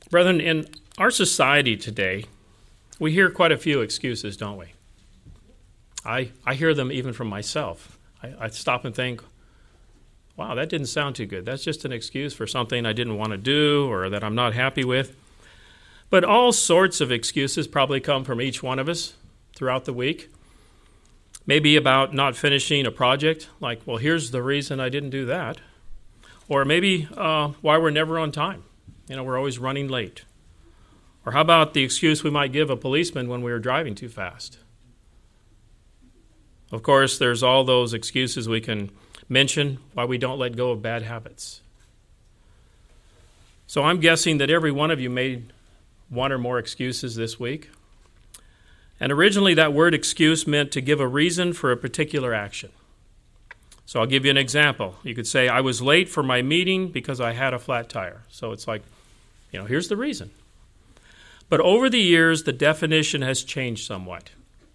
Brethren, in our society today, we hear quite a few excuses, don't we? I hear them even from myself. I stop and think, wow, that didn't sound too good. That's just an excuse for something I didn't want to do or that I'm not happy with. But all sorts of excuses probably come from each one of us throughout the week. Maybe about not finishing a project, like, well, here's the reason I didn't do that. Or maybe why we're never on time. We're always running late. Or how about the excuse we might give a policeman when we were driving too fast? Of course, there's all those excuses we can mention why we don't let go of bad habits. So I'm guessing that every one of you made one or more excuses this week. And originally that word excuse meant to give a reason for a particular action. So I'll give you an example. You could say, I was late for my meeting because I had a flat tire. So it's like, here's the reason. But over the years, the definition has changed somewhat.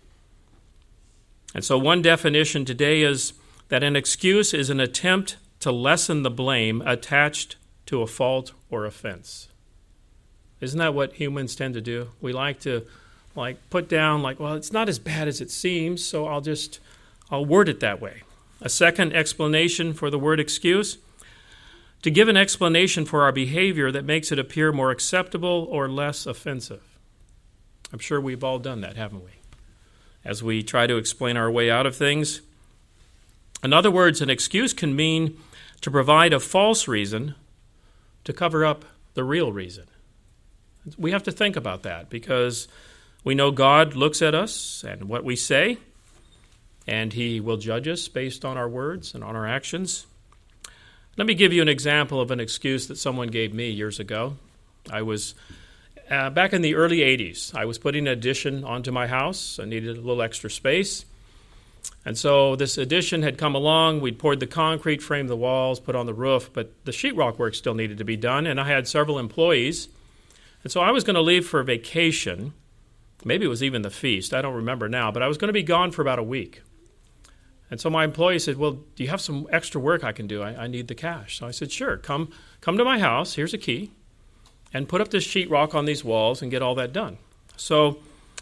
And so one definition today is that an excuse is an attempt to lessen the blame attached to a fault or offense. Isn't that what humans tend to do? We like to put down well, it's not as bad as it seems, so I'll word it that way. A second explanation for the word excuse, to give an explanation for our behavior that makes it appear more acceptable or less offensive. I'm sure we've all done that, haven't we? As we try to explain our way out of things. In other words, an excuse can mean to provide a false reason to cover up the real reason. We have to think about that because we know God looks at us and what we say, and He will judge us based on our words and on our actions. Let me give you an example of an excuse that someone gave me years ago. I was back in the early 80s. I was putting an addition onto my house. I needed a little extra space. And so this addition had come along. We'd poured the concrete, framed the walls, put on the roof, but the sheetrock work still needed to be done, and I had several employees. And so I was going to leave for vacation. Maybe it was even the feast. I don't remember now, but I was going to be gone for about a week. And so my employee said, well, do you have some extra work I can do? I need the cash. So I said, sure, come to my house. Here's a key. And put up this sheetrock on these walls and get all that done. So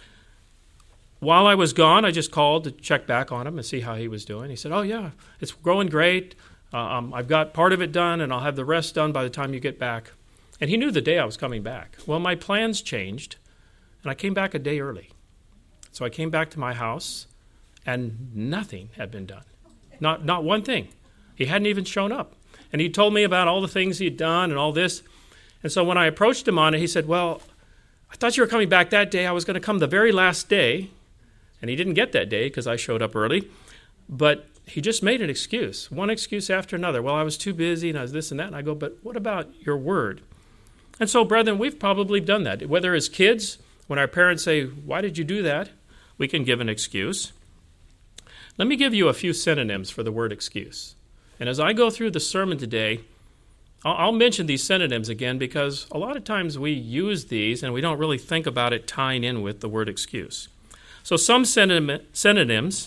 while I was gone, I just called to check back on him and see how he was doing. He said, oh, yeah, it's growing great. I've got part of it done, and I'll have the rest done by the time you get back. And he knew the day I was coming back. Well, my plans changed, and I came back a day early. So I came back to my house, and nothing had been done. Not one thing. He hadn't even shown up. And he told me about all the things he'd done and all this. And so when I approached him on it, he said, well, I thought you were coming back that day. I was going to come the very last day. And he didn't get that day because I showed up early. But he just made an excuse, one excuse after another. Well, I was too busy and I was this and that. And I go, but what about your word? And so, brethren, we've probably done that. Whether as kids, when our parents say, why did you do that? We can give an excuse. Let me give you a few synonyms for the word excuse. And as I go through the sermon today, I'll mention these synonyms again because a lot of times we use these and we don't really think about it tying in with the word excuse. So some synonyms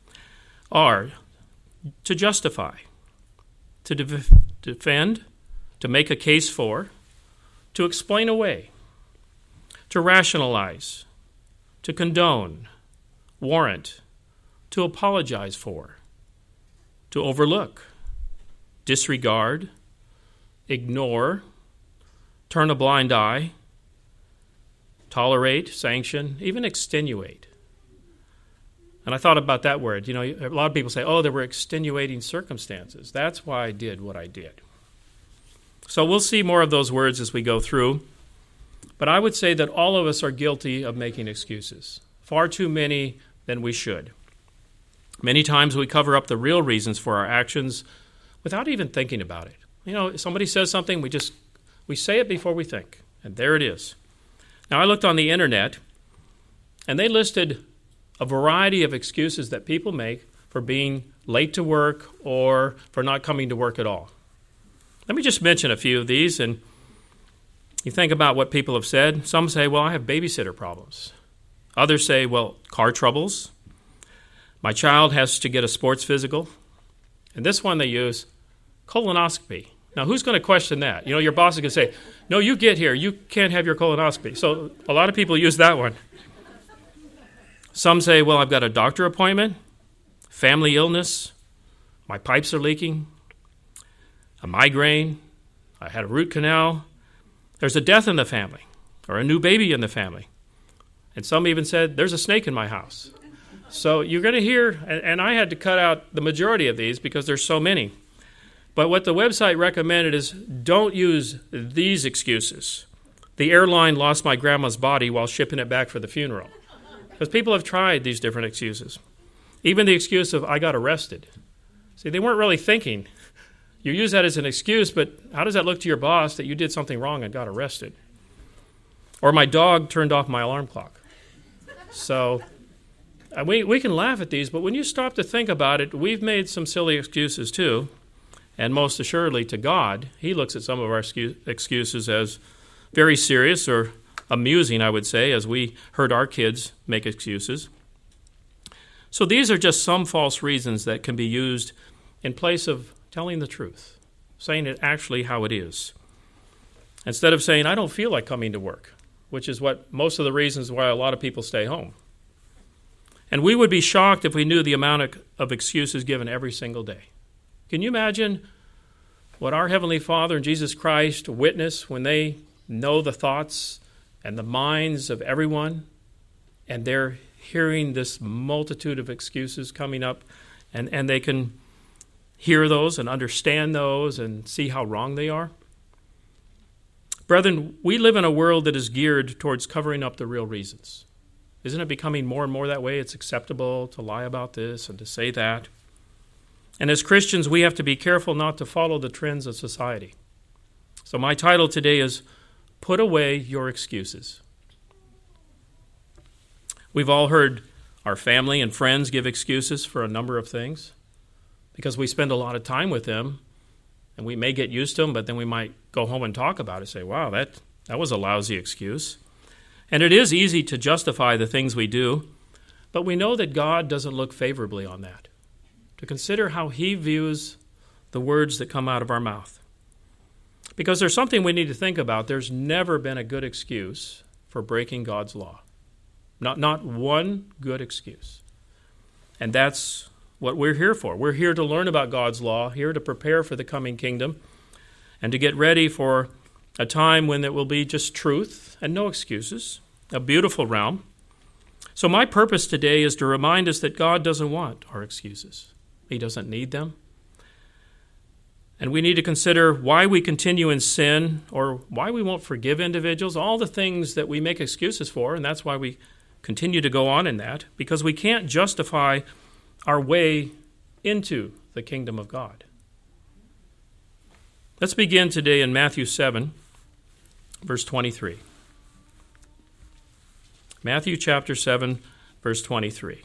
are to justify, to defend, to make a case for, to explain away, to rationalize, to condone, warrant, to apologize for, to overlook, disregard, ignore, turn a blind eye, tolerate, sanction, even extenuate. And I thought about that word. A lot of people say, oh, there were extenuating circumstances. That's why I did what I did. So we'll see more of those words as we go through. But I would say that all of us are guilty of making excuses, far too many than we should. Many times we cover up the real reasons for our actions without even thinking about it. Somebody says something, we say it before we think, and there it is. Now, I looked on the internet, and they listed a variety of excuses that people make for being late to work or for not coming to work at all. Let me just mention a few of these, and you think about what people have said. Some say, well, I have babysitter problems. Others say, well, car troubles. My child has to get a sports physical. And this one they use, colonoscopy. Now, who's going to question that? Your boss is going to say, no, you get here. You can't have your colonoscopy. So a lot of people use that one. Some say, well, I've got a doctor appointment, family illness, my pipes are leaking, a migraine, I had a root canal, there's a death in the family, or a new baby in the family. And some even said, there's a snake in my house. So you're going to hear, and I had to cut out the majority of these because there's so many. But what the website recommended is don't use these excuses. The airline lost my grandma's body while shipping it back for the funeral. Because people have tried these different excuses. Even the excuse of, I got arrested. See, they weren't really thinking. You use that as an excuse, but how does that look to your boss that you did something wrong and got arrested? Or my dog turned off my alarm clock. So we can laugh at these, but when you stop to think about it, we've made some silly excuses too. And most assuredly to God, he looks at some of our excuses as very serious or amusing, I would say, as we heard our kids make excuses. So these are just some false reasons that can be used in place of telling the truth, saying it actually how it is. Instead of saying, I don't feel like coming to work, which is what most of the reasons why a lot of people stay home. And we would be shocked if we knew the amount of excuses given every single day. Can you imagine what our Heavenly Father and Jesus Christ witness when they know the thoughts and the minds of everyone, and they're hearing this multitude of excuses coming up, and they can hear those and understand those and see how wrong they are? Brethren, we live in a world that is geared towards covering up the real reasons. Isn't it becoming more and more that way? It's acceptable to lie about this and to say that. And as Christians, we have to be careful not to follow the trends of society. So my title today is, Put Away Your Excuses. We've all heard our family and friends give excuses for a number of things because we spend a lot of time with them, and we may get used to them, but then we might go home and talk about it, say, wow, that was a lousy excuse. And it is easy to justify the things we do, but we know that God doesn't look favorably on that. To consider how he views the words that come out of our mouth. Because there's something we need to think about. There's never been a good excuse for breaking God's law. Not one good excuse. And that's what we're here for. We're here to learn about God's law, here to prepare for the coming kingdom, and to get ready for a time when it will be just truth and no excuses, a beautiful realm. So my purpose today is to remind us that God doesn't want our excuses. He doesn't need them. And we need to consider why we continue in sin or why we won't forgive individuals, all the things that we make excuses for, and that's why we continue to go on in that, because we can't justify our way into the kingdom of God. Let's begin today in Matthew 7, verse 23. Matthew chapter 7, verse 23.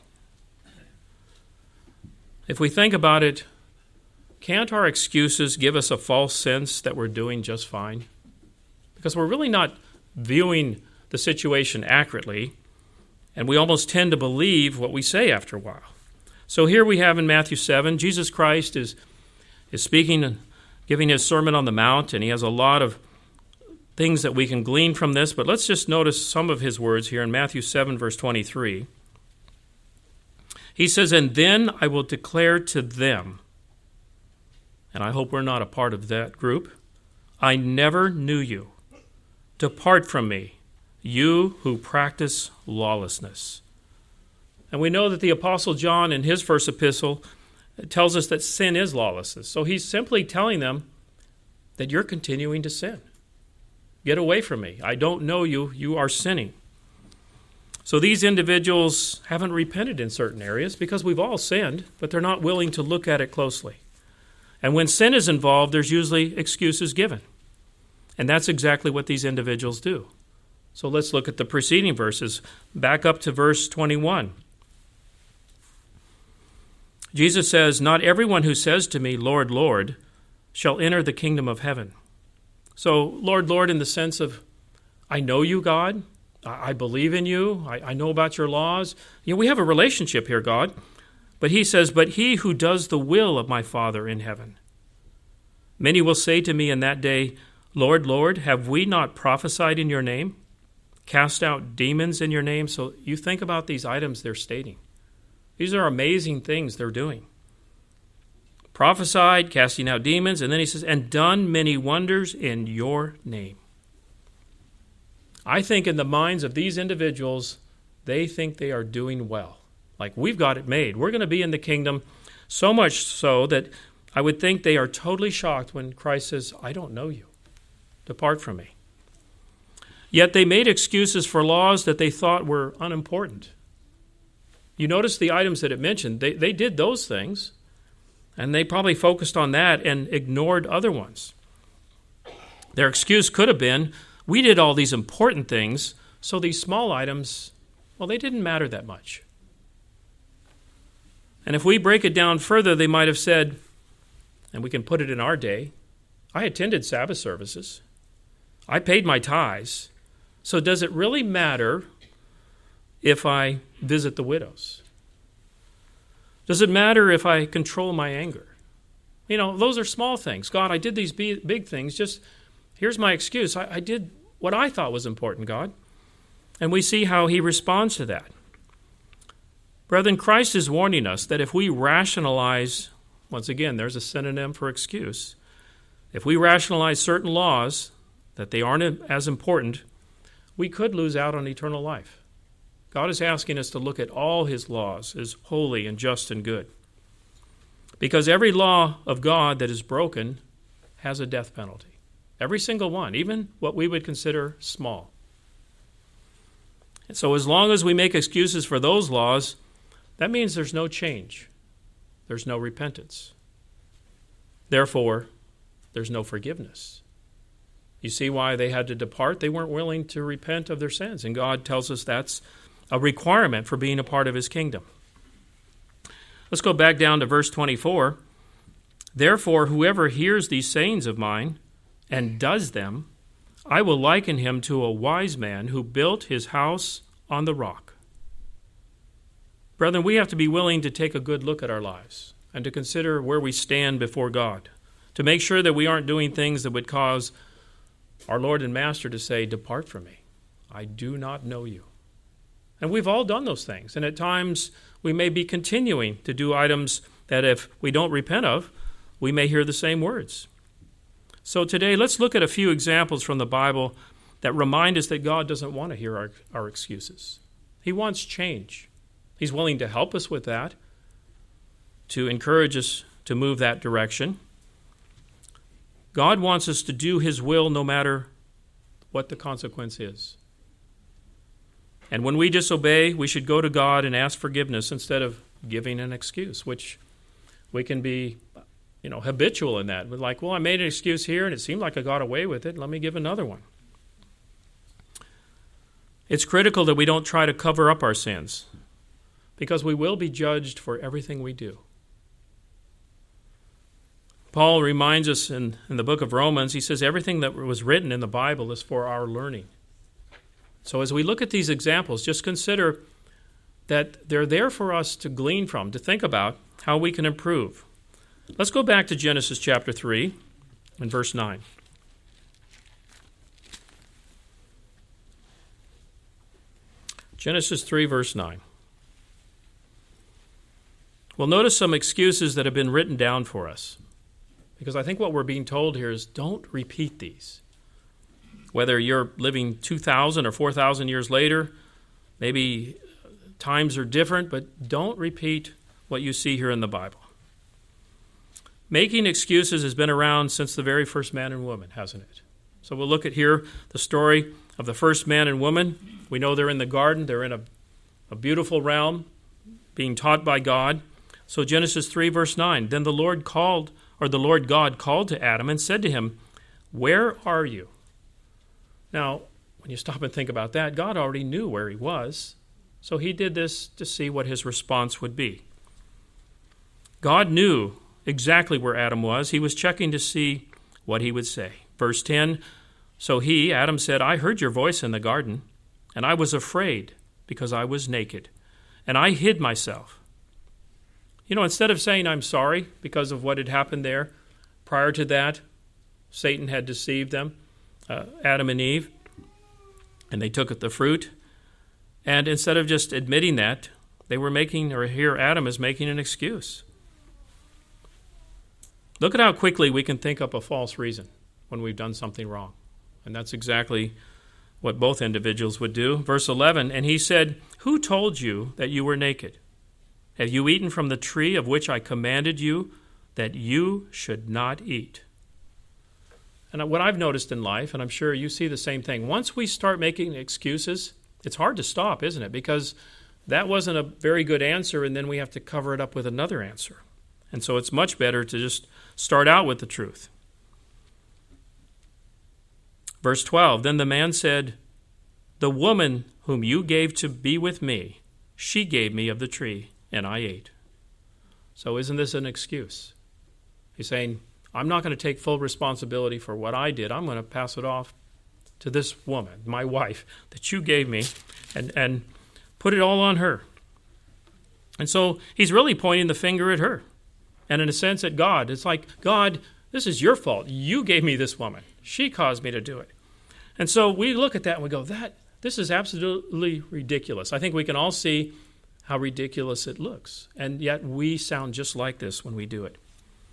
If we think about it, can't our excuses give us a false sense that we're doing just fine? Because we're really not viewing the situation accurately, and we almost tend to believe what we say after a while. So here we have in Matthew 7, Jesus Christ is speaking and giving his Sermon on the Mount, and he has a lot of things that we can glean from this, but let's just notice some of his words here in Matthew 7, verse 23. He says, and then I will declare to them, and I hope we're not a part of that group, I never knew you. Depart from me, you who practice lawlessness. And we know that the Apostle John in his first epistle tells us that sin is lawlessness. So he's simply telling them that you're continuing to sin. Get away from me. I don't know you. You are sinning. So these individuals haven't repented in certain areas because we've all sinned, but they're not willing to look at it closely. And when sin is involved, there's usually excuses given. And that's exactly what these individuals do. So let's look at the preceding verses. Back up to verse 21. Jesus says, not everyone who says to me, Lord, Lord, shall enter the kingdom of heaven. So, Lord, Lord, in the sense of, I know you, God. I believe in you. I know about your laws. We have a relationship here, God. But he says, but he who does the will of my Father in heaven. Many will say to me in that day, Lord, Lord, have we not prophesied in your name? Cast out demons in your name? So you think about these items they're stating. These are amazing things they're doing. Prophesied, casting out demons, and then he says, and done many wonders in your name. I think in the minds of these individuals, they think they are doing well. Like, we've got it made. We're going to be in the kingdom, so much so that I would think they are totally shocked when Christ says, I don't know you. Depart from me. Yet they made excuses for laws that they thought were unimportant. You notice the items that it mentioned. They did those things, and they probably focused on that and ignored other ones. Their excuse could have been, we did all these important things, so these small items, well, they didn't matter that much. And if we break it down further, they might have said, and we can put it in our day, I attended Sabbath services. I paid my tithes. So does it really matter if I visit the widows? Does it matter if I control my anger? You know, those are small things. God, I did these big things. Just here's my excuse. I did what I thought was important, God. And we see how he responds to that. Brethren, Christ is warning us that if we rationalize, once again, there's a synonym for excuse. If we rationalize certain laws that they aren't as important, we could lose out on eternal life. God is asking us to look at all his laws as holy and just and good. Because every law of God that is broken has a death penalty. Every single one, even what we would consider small. And so as long as we make excuses for those laws, that means there's no change. There's no repentance. Therefore, there's no forgiveness. You see why they had to depart? They weren't willing to repent of their sins. And God tells us that's a requirement for being a part of his kingdom. Let's go back down to verse 24. Therefore, whoever hears these sayings of mine and does them, I will liken him to a wise man who built his house on the rock. Brethren, we have to be willing to take a good look at our lives and to consider where we stand before God, to make sure that we aren't doing things that would cause our Lord and Master to say, depart from me. I do not know you. And we've all done those things. And at times we may be continuing to do items that if we don't repent of, we may hear the same words. So today, let's look at a few examples from the Bible that remind us that God doesn't want to hear our excuses. He wants change. He's willing to help us with that, to encourage us to move that direction. God wants us to do his will no matter what the consequence is. And when we disobey, we should go to God and ask forgiveness instead of giving an excuse, which we can be, habitual in that. We're like, well, I made an excuse here and it seemed like I got away with it. Let me give another one. It's critical that we don't try to cover up our sins because we will be judged for everything we do. Paul reminds us in the book of Romans, he says everything that was written in the Bible is for our learning. So as we look at these examples, just consider that they're there for us to glean from, to think about how we can improve. Let's go back to Genesis chapter 3 and verse 9. Genesis 3, verse 9. We'll notice some excuses that have been written down for us. Because I think what we're being told here is don't repeat these. Whether you're living 2,000 or 4,000 years later, maybe times are different, but don't repeat what you see here in the Bible. Making excuses has been around since the very first man and woman, hasn't it? So we'll look at here the story of the first man and woman. We know they're in the garden. They're in a beautiful realm, being taught by God. So Genesis 3, verse 9, then the Lord God called to Adam and said to him, where are you? Now, when you stop and think about that, God already knew where he was, so he did this to see what his response would be. God knew exactly where Adam was. He was checking to see what he would say. Verse 10, so Adam said, I heard your voice in the garden, and I was afraid because I was naked, and I hid myself. Instead of saying I'm sorry because of what had happened there, Prior to that, Satan had deceived them, Adam and Eve, and they took the fruit. And instead of just admitting that, they were making, or here Adam is making an excuse. Look at how quickly we can think up a false reason when we've done something wrong. And that's exactly what both individuals would do. Verse 11, and he said, who told you that you were naked? Have you eaten from the tree of which I commanded you that you should not eat? And what I've noticed in life, and I'm sure you see the same thing, once we start making excuses, it's hard to stop, isn't it? Because that wasn't a very good answer, and then we have to cover it up with another answer. And so it's much better to just start out with the truth. Verse 12, then the man said, the woman whom you gave to be with me, she gave me of the tree, and I ate. So isn't this an excuse? He's saying, I'm not going to take full responsibility for what I did. I'm going to pass it off to this woman, my wife, that you gave me, and put it all on her. And so he's really pointing the finger at her. And in a sense at God. It's like, God, this is your fault. You gave me this woman. She caused me to do it. And so we look at that and we go, this is absolutely ridiculous. I think we can all see how ridiculous it looks. And yet we sound just like this when we do it.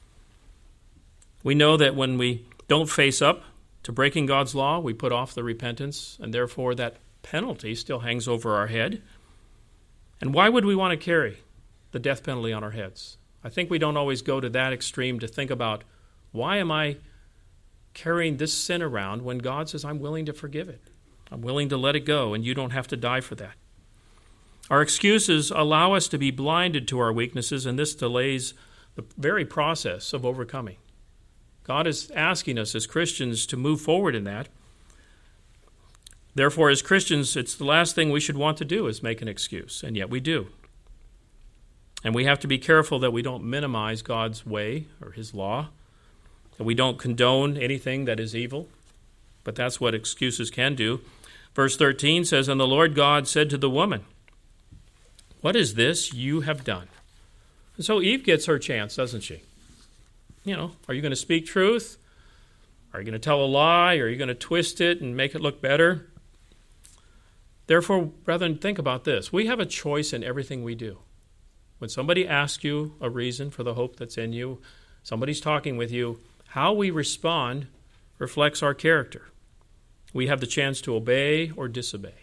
We know that when we don't face up to breaking God's law, we put off the repentance, and therefore that penalty still hangs over our head. And why would we want to carry the death penalty on our heads? I think we don't always go to that extreme to think about, why am I carrying this sin around when God says I'm willing to forgive it? I'm willing to let it go, and you don't have to die for that. Our excuses allow us to be blinded to our weaknesses, and this delays the very process of overcoming. God is asking us as Christians to move forward in that. Therefore, as Christians, it's the last thing we should want to do is make an excuse, and yet we do. And we have to be careful that we don't minimize God's way or his law, that we don't condone anything that is evil, but that's what excuses can do. Verse 13 says, and the Lord God said to the woman, what is this you have done? And so Eve gets her chance, doesn't she? Are you going to speak truth? Are you going to tell a lie? Are you going to twist it and make it look better? Therefore, brethren, think about this. We have a choice in everything we do. When somebody asks you a reason for the hope that's in you, somebody's talking with you, how we respond reflects our character. We have the chance to obey or disobey.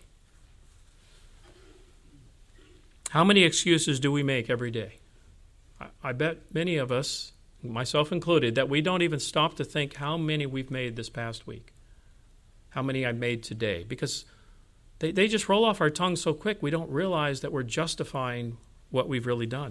How many excuses do we make every day? I bet many of us, myself included, that we don't even stop to think how many we've made this past week, how many I made today, because they just roll off our tongue so quick we don't realize that we're justifying what we've really done.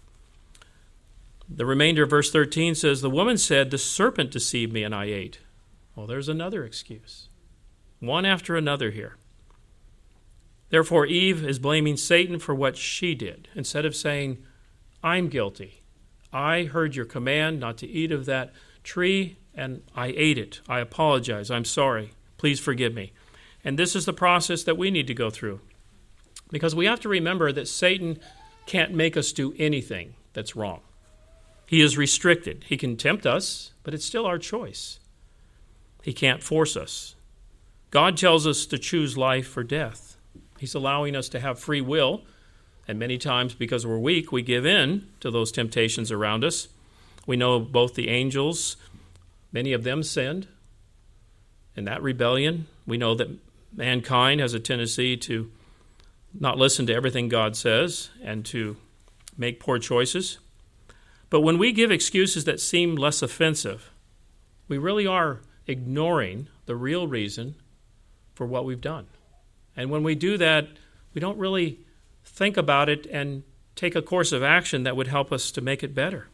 The remainder of verse 13 says, the woman said, the serpent deceived me and I ate. Well, there's another excuse. One after another here. Therefore, Eve is blaming Satan for what she did, instead of saying, I'm guilty. I heard your command not to eat of that tree, and I ate it. I apologize. I'm sorry. Please forgive me. And this is the process that we need to go through. Because we have to remember that Satan can't make us do anything that's wrong. He is restricted. He can tempt us, but it's still our choice. He can't force us. God tells us to choose life or death. He's allowing us to have free will, and many times because we're weak, we give in to those temptations around us. We know both the angels, many of them sinned. In that rebellion, we know that mankind has a tendency to not listen to everything God says and to make poor choices. But when we give excuses that seem less offensive, we really are ignoring the real reason for what we've done. And when we do that, we don't really think about it and take a course of action that would help us to make it better.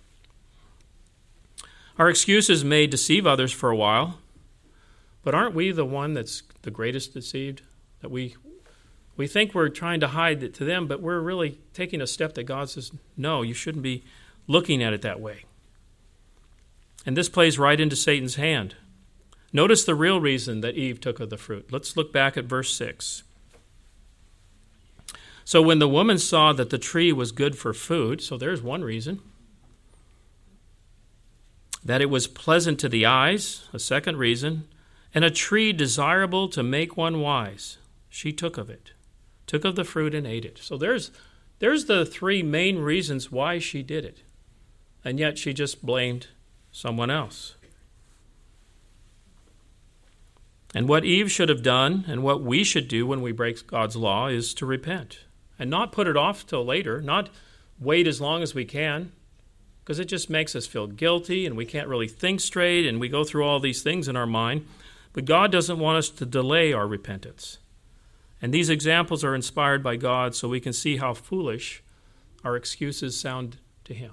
Our excuses may deceive others for a while, but aren't we the one that's the greatest deceived? That we think we're trying to hide it to them, but we're really taking a step that God says, no, you shouldn't be looking at it that way. And this plays right into Satan's hand. Notice the real reason that Eve took of the fruit. Let's look back at verse 6. So when the woman saw that the tree was good for food, so there's one reason, that it was pleasant to the eyes, a second reason, and a tree desirable to make one wise. She took of it, took of the fruit and ate it. So there's the three main reasons why she did it. And yet she just blamed someone else. And what Eve should have done and what we should do when we break God's law is to repent and not put it off till later, not wait as long as we can, because it just makes us feel guilty and we can't really think straight and we go through all these things in our mind. But God doesn't want us to delay our repentance. And these examples are inspired by God so we can see how foolish our excuses sound to Him.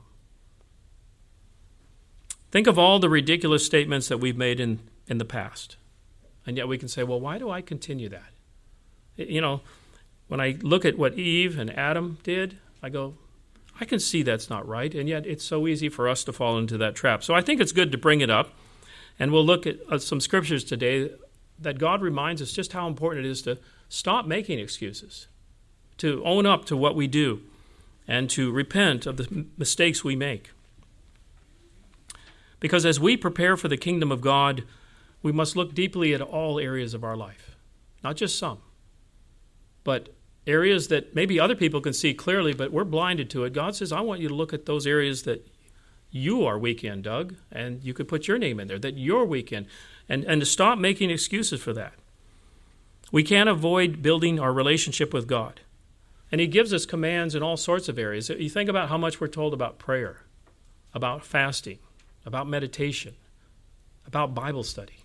Think of all the ridiculous statements that we've made in the past. And yet we can say, well, why do I continue that? You know, when I look at what Eve and Adam did, I go, I can see that's not right. And yet it's so easy for us to fall into that trap. So I think it's good to bring it up. And we'll look at some scriptures today that God reminds us just how important it is to stop making excuses, to own up to what we do, and to repent of the mistakes we make. Because as we prepare for the kingdom of God, we must look deeply at all areas of our life, not just some, but areas that maybe other people can see clearly, but we're blinded to it. God says, I want you to look at those areas that you are weak in, Doug, and you could put your name in there, that you're weak in, and to stop making excuses for that. We can't avoid building our relationship with God. And He gives us commands in all sorts of areas. You think about how much we're told about prayer, about fasting, about meditation, about Bible study.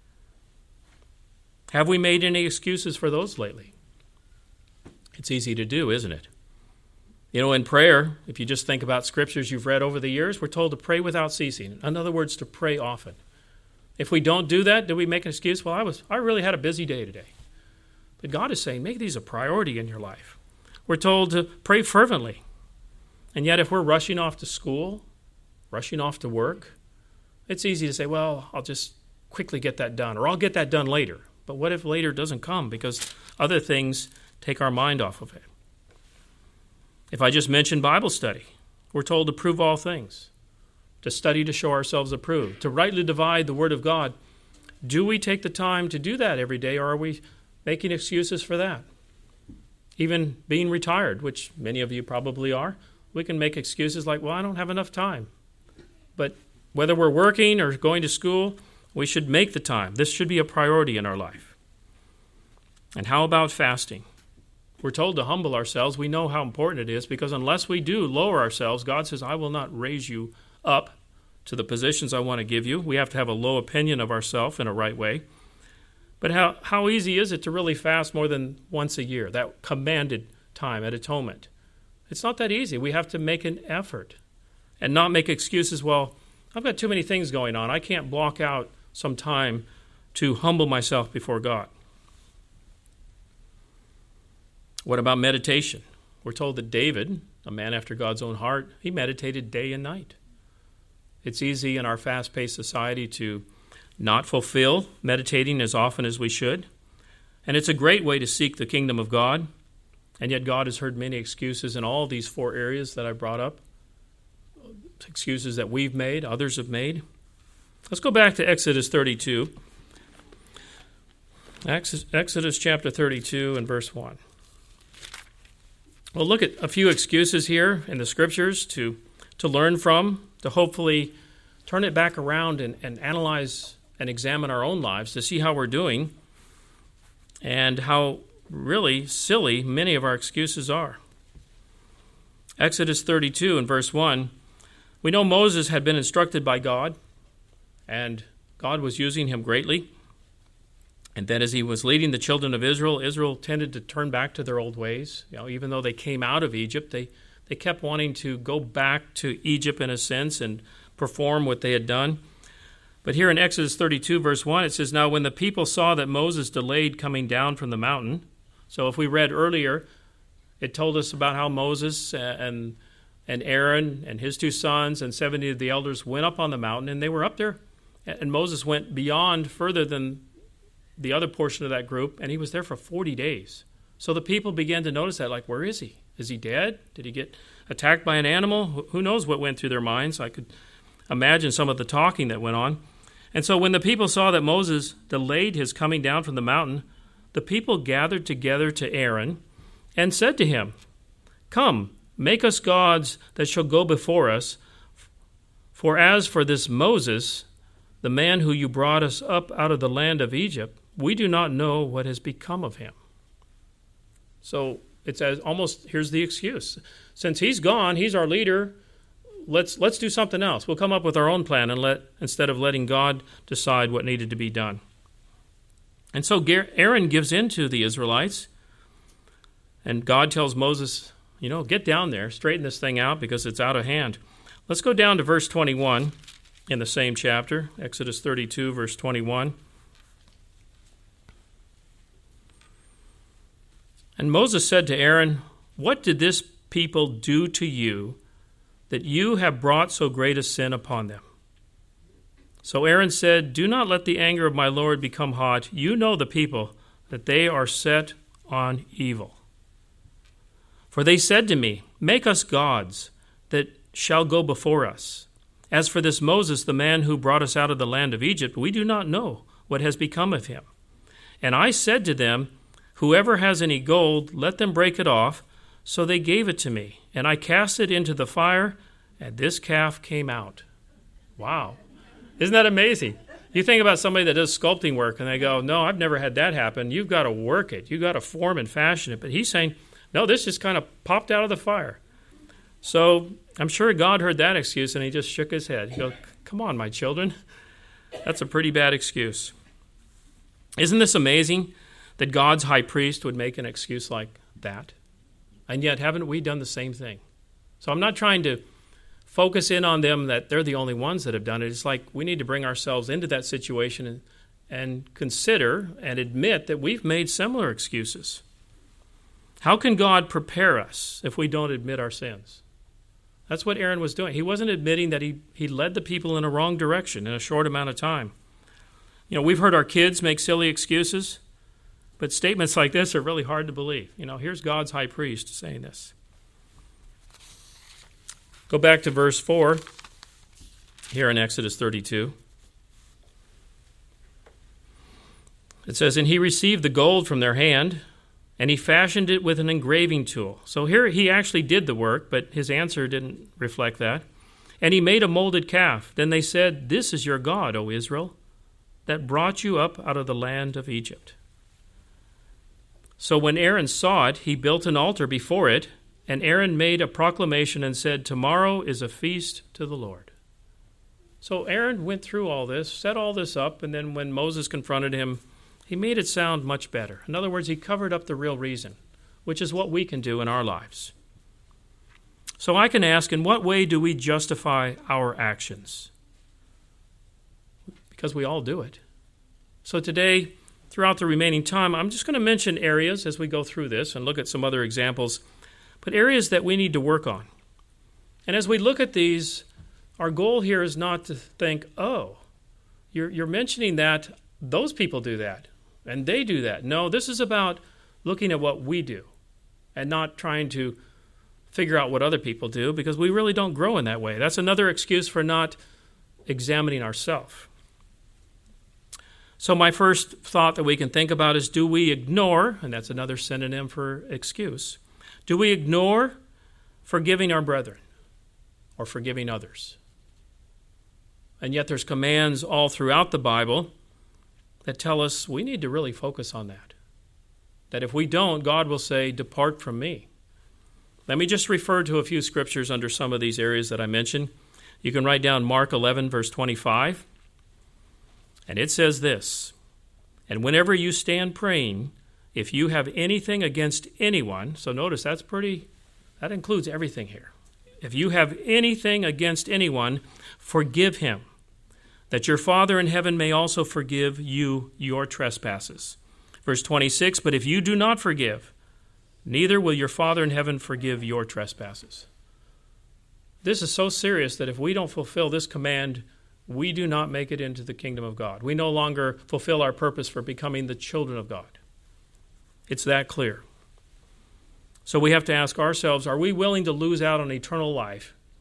Have we made any excuses for those lately? It's easy to do, isn't it? You know, in prayer, if you just think about scriptures you've read over the years, we're told to pray without ceasing. In other words, to pray often. If we don't do that, do we make an excuse? Well, I really had a busy day today. But God is saying, make these a priority in your life. We're told to pray fervently. And yet if we're rushing off to school, rushing off to work, it's easy to say, well, I'll just quickly get that done, or I'll get that done later. But what if later doesn't come because other things take our mind off of it? If I just mention Bible study, we're told to prove all things, to study to show ourselves approved, to rightly divide the Word of God. Do we take the time to do that every day, or are we making excuses for that? Even being retired, which many of you probably are, we can make excuses like, well, I don't have enough time. But whether we're working or going to school, we should make the time. This should be a priority in our life. And how about fasting? We're told to humble ourselves. We know how important it is because unless we do lower ourselves, God says, I will not raise you up to the positions I want to give you. We have to have a low opinion of ourselves in a right way. But how easy is it to really fast more than once a year, that commanded time at atonement? It's not that easy. We have to make an effort and not make excuses, well, I've got too many things going on. I can't block out some time to humble myself before God. What about meditation? We're told that David, a man after God's own heart, he meditated day and night. It's easy in our fast-paced society to not fulfill meditating as often as we should. And it's a great way to seek the kingdom of God. And yet God has heard many excuses in all these 4 areas that I brought up. Excuses that we've made, others have made. Let's go back to Exodus 32. Exodus chapter 32 and verse 1. We'll look at a few excuses here in the scriptures to learn from, to hopefully turn it back around and analyze and examine our own lives to see how we're doing and how really silly many of our excuses are. Exodus 32 and verse 1, we know Moses had been instructed by God, and God was using him greatly. And then as he was leading the children of Israel, Israel tended to turn back to their old ways. You know, even though they came out of Egypt, they kept wanting to go back to Egypt in a sense and perform what they had done. But here in Exodus 32, verse 1, it says, now when the people saw that Moses delayed coming down from the mountain, so if we read earlier, it told us about how Moses and Aaron and his 2 sons and 70 of the elders went up on the mountain, and they were up there. And Moses went beyond further than the other portion of that group, and he was there for 40 days. So the people began to notice that, like, where is he? Is he dead? Did he get attacked by an animal? Who knows what went through their minds? I could imagine some of the talking that went on. And so when the people saw that Moses delayed his coming down from the mountain, the people gathered together to Aaron and said to him, "Come, make us gods that shall go before us. For as for this Moses, the man who you brought us up out of the land of Egypt, we do not know what has become of him." So it's almost, here's the excuse. Since he's gone, he's our leader, let's do something else. We'll come up with our own plan instead of letting God decide what needed to be done. And so Aaron gives in to the Israelites, and God tells Moses, get down there, straighten this thing out because it's out of hand. Let's go down to verse 21 in the same chapter, Exodus 32, verse 21. And Moses said to Aaron, "What did this people do to you that you have brought so great a sin upon them?" So Aaron said, "Do not let the anger of my Lord become hot. You know the people, that they are set on evil. For they said to me, 'Make us gods that shall go before us.' As for this Moses, the man who brought us out of the land of Egypt, we do not know what has become of him. And I said to them, 'Whoever has any gold, let them break it off.' So they gave it to me, and I cast it into the fire, and this calf came out." Wow. Isn't that amazing? You think about somebody that does sculpting work, and they go, "No, I've never had that happen." You've got to work it. You've got to form and fashion it. But he's saying, no, this just kind of popped out of the fire. So I'm sure God heard that excuse, and he just shook his head. He goes, "Come on, my children. That's a pretty bad excuse." Isn't this amazing that God's high priest would make an excuse like that? And yet, haven't we done the same thing? So I'm not trying to focus in on them that they're the only ones that have done it. It's like we need to bring ourselves into that situation and consider and admit that we've made similar excuses. How can God prepare us if we don't admit our sins? That's what Aaron was doing. He wasn't admitting that he led the people in a wrong direction in a short amount of time. We've heard our kids make silly excuses, but statements like this are really hard to believe. Here's God's high priest saying this. Go back to verse 4 here in Exodus 32. It says, "And he received the gold from their hand, and he fashioned it with an engraving tool." So here he actually did the work, but his answer didn't reflect that. "And he made a molded calf. Then they said, 'This is your God, O Israel, that brought you up out of the land of Egypt.' So when Aaron saw it, he built an altar before it, and Aaron made a proclamation and said, 'Tomorrow is a feast to the Lord.'" So Aaron went through all this, set all this up, and then when Moses confronted him, he made it sound much better. In other words, he covered up the real reason, which is what we can do in our lives. So I can ask, in what way do we justify our actions? Because we all do it. So today, throughout the remaining time, I'm just going to mention areas as we go through this and look at some other examples, but areas that we need to work on. And as we look at these, our goal here is not to think, oh, you're mentioning that those people do that and they do that. No, this is about looking at what we do and not trying to figure out what other people do, because we really don't grow in that way. That's another excuse for not examining ourselves. So my first thought that we can think about is, do we ignore, and that's another synonym for excuse, do we ignore forgiving our brethren or forgiving others? And yet there's commands all throughout the Bible that tell us we need to really focus on that. That if we don't, God will say, "Depart from me." Let me just refer to a few scriptures under some of these areas that I mentioned. You can write down Mark 11, verse 25. And it says this, "And whenever you stand praying, if you have anything against anyone," so notice that includes everything here. "If you have anything against anyone, forgive him, that your Father in heaven may also forgive you your trespasses." Verse 26, "But if you do not forgive, neither will your Father in heaven forgive your trespasses." This is so serious that if we don't fulfill this command, we do not make it into the kingdom of God. We no longer fulfill our purpose for becoming the children of God. It's that clear. So we have to ask ourselves, are we willing to lose out on eternal life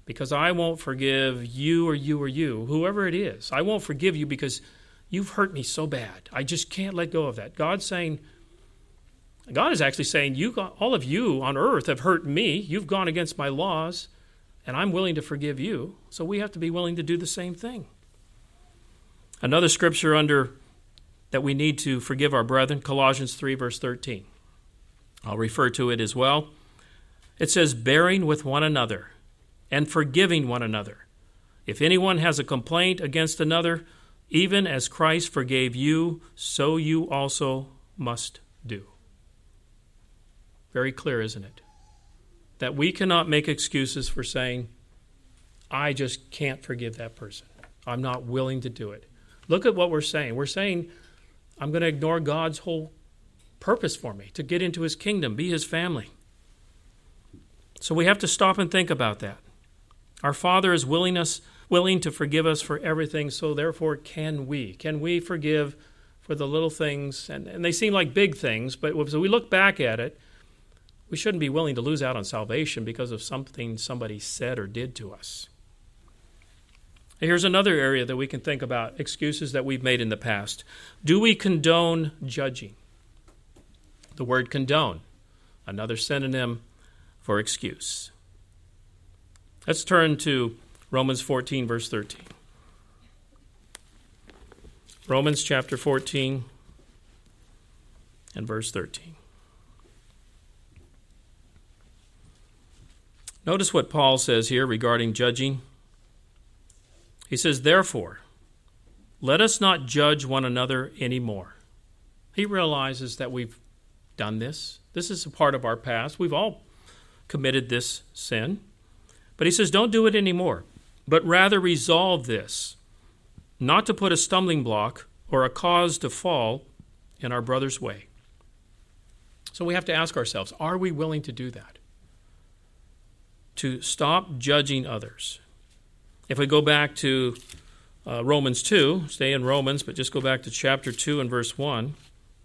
because I won't forgive you or you or you, whoever it is. I won't forgive you because you've hurt me so bad. I just can't let go of that. God is actually saying, all of you on earth have hurt me. You've gone against my laws, and I'm willing to forgive you. So we have to be willing to do the same thing. Another scripture that we need to forgive our brethren, Colossians 3, verse 13. I'll refer to it as well. It says, bearing with one another and forgiving one another. If anyone has a complaint against another, even as Christ forgave you, so you also must do. Very clear, isn't it? That we cannot make excuses for saying, I just can't forgive that person. I'm not willing to do it. Look at what we're saying. We're saying, I'm going to ignore God's whole purpose for me, to get into his kingdom, be his family. So we have to stop and think about that. Our Father is willing to forgive us for everything, so therefore can we. Can we forgive for the little things? And they seem like big things, but as we look back at it, we shouldn't be willing to lose out on salvation because of something somebody said or did to us. Here's another area that we can think about, excuses that we've made in the past. Do we condone judging? The word condone, another synonym for excuse. Let's turn to Romans 14, verse 13. Romans chapter 14 and verse 13. Notice what Paul says here regarding judging. He says, therefore, let us not judge one another anymore. He realizes that we've done this. This is a part of our past. We've all committed this sin. But he says, don't do it anymore, but rather resolve this, not to put a stumbling block or a cause to fall in our brother's way. So we have to ask ourselves, are we willing to do that? To stop judging others. If we go back to Romans 2, stay in Romans, but just go back to chapter 2 and verse 1.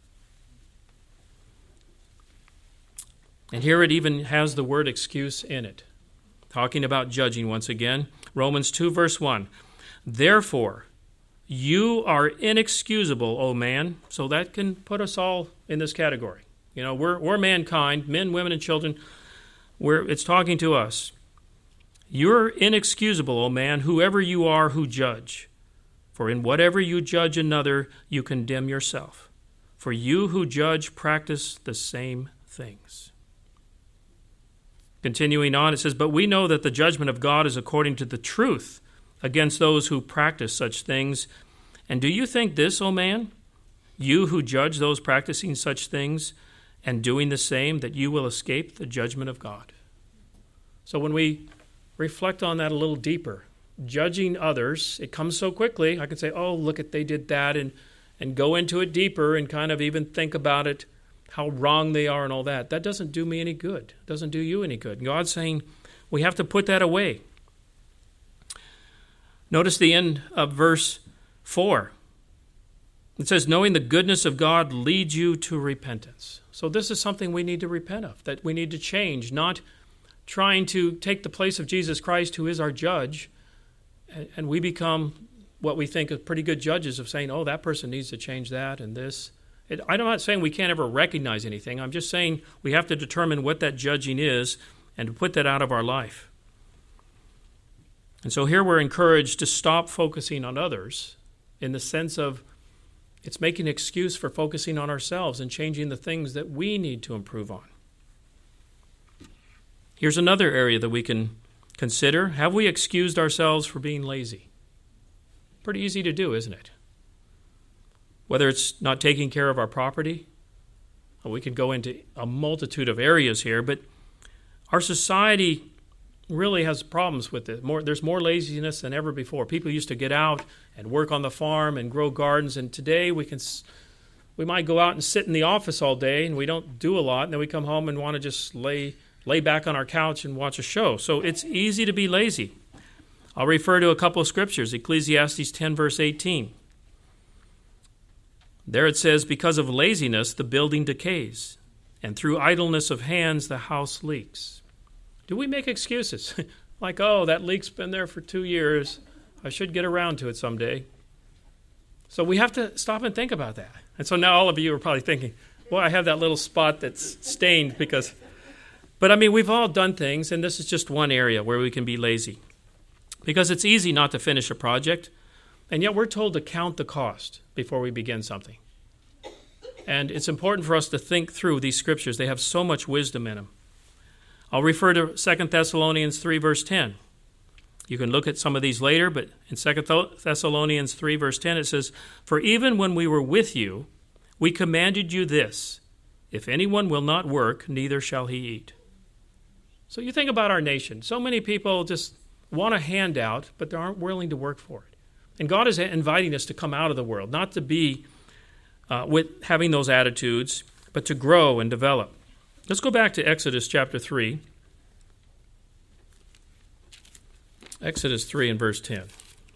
And here it even has the word excuse in it. Talking about judging once again. Romans 2, verse 1. Therefore, you are inexcusable, O man. So that can put us all in this category. You know, we're mankind, men, women, and children. It's talking to us. You're inexcusable, O man, whoever you are who judge. For in whatever you judge another, you condemn yourself. For you who judge practice the same things. Continuing on, it says, but we know that the judgment of God is according to the truth against those who practice such things. And do you think this, O man, you who judge those practicing such things and doing the same, that you will escape the judgment of God? So when we reflect on that a little deeper, judging others, it comes so quickly. I can say, oh, look at they did that, and go into it deeper and kind of even think about it, how wrong they are and all that. That doesn't do me any good. It doesn't do you any good. God's saying we have to put that away. Notice the end of verse 4. It says, knowing the goodness of God leads you to repentance. So this is something we need to repent of, that we need to change, not trying to take the place of Jesus Christ, who is our judge, and we become what we think are pretty good judges of saying, oh, that person needs to change that and this. I'm not saying we can't ever recognize anything. I'm just saying we have to determine what that judging is and to put that out of our life. And so here we're encouraged to stop focusing on others in the sense of it's making an excuse for focusing on ourselves and changing the things that we need to improve on. Here's another area that we can consider. Have we excused ourselves for being lazy? Pretty easy to do, isn't it? Whether it's not taking care of our property, we could go into a multitude of areas here, but our society really has problems with it. There's more laziness than ever before. People used to get out and work on the farm and grow gardens, and today we might go out and sit in the office all day, and we don't do a lot, and then we come home and want to just lay back on our couch and watch a show. So it's easy to be lazy. I'll refer to a couple of scriptures. Ecclesiastes 10, verse 18. There it says, because of laziness, the building decays, and through idleness of hands, the house leaks. Do we make excuses? Like, oh, that leak's been there for 2 years. I should get around to it someday. So we have to stop and think about that. And so now all of you are probably thinking, well, I have that little spot that's stained because... But I mean, we've all done things, and this is just one area where we can be lazy. Because it's easy not to finish a project, and yet we're told to count the cost before we begin something. And it's important for us to think through these scriptures. They have so much wisdom in them. I'll refer to 2 Thessalonians 3, verse 10. You can look at some of these later, but in 2 Thessalonians 3, verse 10, it says, "For even when we were with you, we commanded you this, if anyone will not work, neither shall he eat." So you think about our nation. So many people just want a handout, but they aren't willing to work for it. And God is inviting us to come out of the world, not to be with having those attitudes, but to grow and develop. Let's go back to Exodus chapter 3. Exodus 3 and verse 10.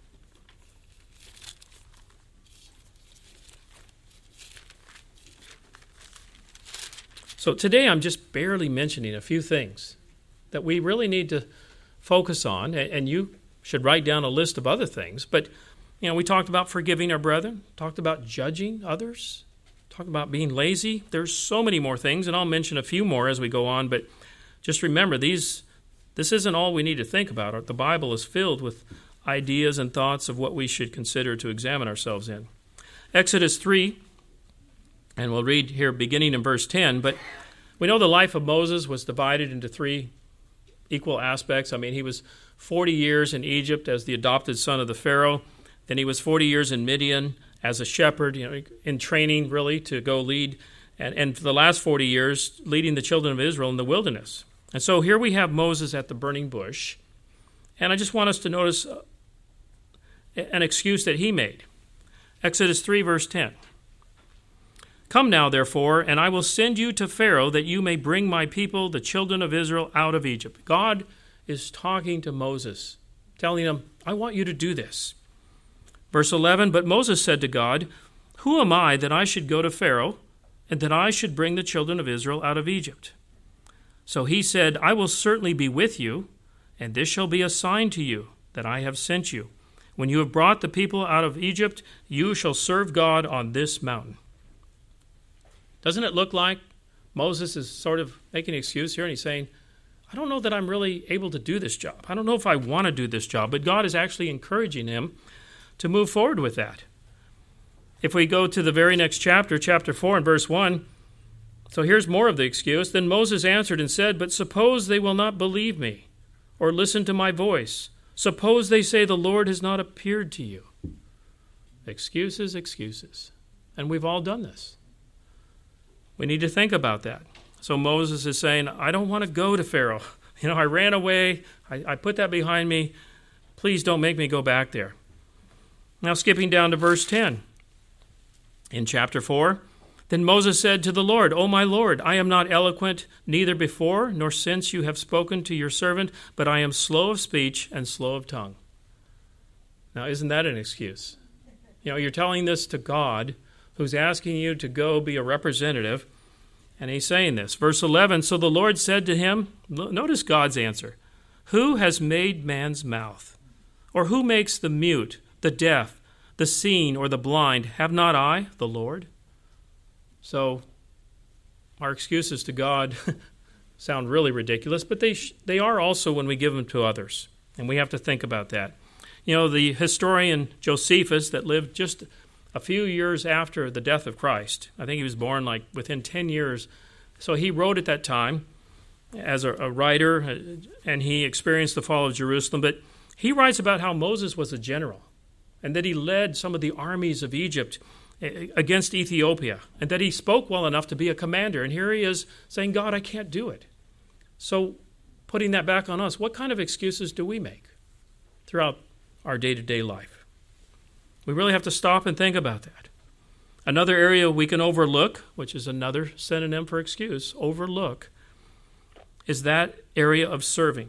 So today I'm just barely mentioning a few things that we really need to focus on, and you should write down a list of other things. But, we talked about forgiving our brethren, talked about judging others, talked about being lazy. There's so many more things, and I'll mention a few more as we go on, but just remember, this isn't all we need to think about. The Bible is filled with ideas and thoughts of what we should consider to examine ourselves in. Exodus 3, and we'll read here beginning in verse 10, but we know the life of Moses was divided into 3 equal aspects. I mean, he was 40 years in Egypt as the adopted son of the Pharaoh. Then he was 40 years in Midian as a shepherd, in training really to go lead. And for the last 40 years, leading the children of Israel in the wilderness. And so here we have Moses at the burning bush. And I just want us to notice an excuse that he made. Exodus 3, verse 10. "Come now, therefore, and I will send you to Pharaoh, that you may bring my people, the children of Israel, out of Egypt." God is talking to Moses, telling him, I want you to do this. Verse 11, "But Moses said to God, Who am I that I should go to Pharaoh, and that I should bring the children of Israel out of Egypt? So he said, I will certainly be with you, and this shall be a sign to you, that I have sent you. When you have brought the people out of Egypt, you shall serve God on this mountain." Doesn't it look like Moses is sort of making an excuse here, and he's saying, I don't know that I'm really able to do this job. I don't know if I want to do this job, but God is actually encouraging him to move forward with that. If we go to the very next chapter, chapter 4 and verse 1, so here's more of the excuse. "Then Moses answered and said, But suppose they will not believe me, or listen to my voice. Suppose they say the Lord has not appeared to you." Excuses, excuses. And we've all done this. We need to think about that. So Moses is saying, I don't want to go to Pharaoh. I ran away. I put that behind me. Please don't make me go back there. Now skipping down to verse 10. In chapter 4, "Then Moses said to the Lord, O my Lord, I am not eloquent, neither before nor since you have spoken to your servant, but I am slow of speech and slow of tongue." Now isn't that an excuse? You're telling this to God, who's asking you to go be a representative, and he's saying this. Verse 11, "So the Lord said to him," notice God's answer, "Who has made man's mouth? Or who makes the mute, the deaf, the seeing, or the blind? Have not I, the Lord?" So our excuses to God sound really ridiculous, but they are also when we give them to others, and we have to think about that. The historian Josephus that lived just a few years after the death of Christ. I think he was born within 10 years. So he wrote at that time as a writer, and he experienced the fall of Jerusalem. But he writes about how Moses was a general, and that he led some of the armies of Egypt against Ethiopia, and that he spoke well enough to be a commander. And here he is saying, God, I can't do it. So putting that back on us, what kind of excuses do we make throughout our day-to-day life? We really have to stop and think about that. Another area we can overlook, which is another synonym for excuse, overlook, is that area of serving.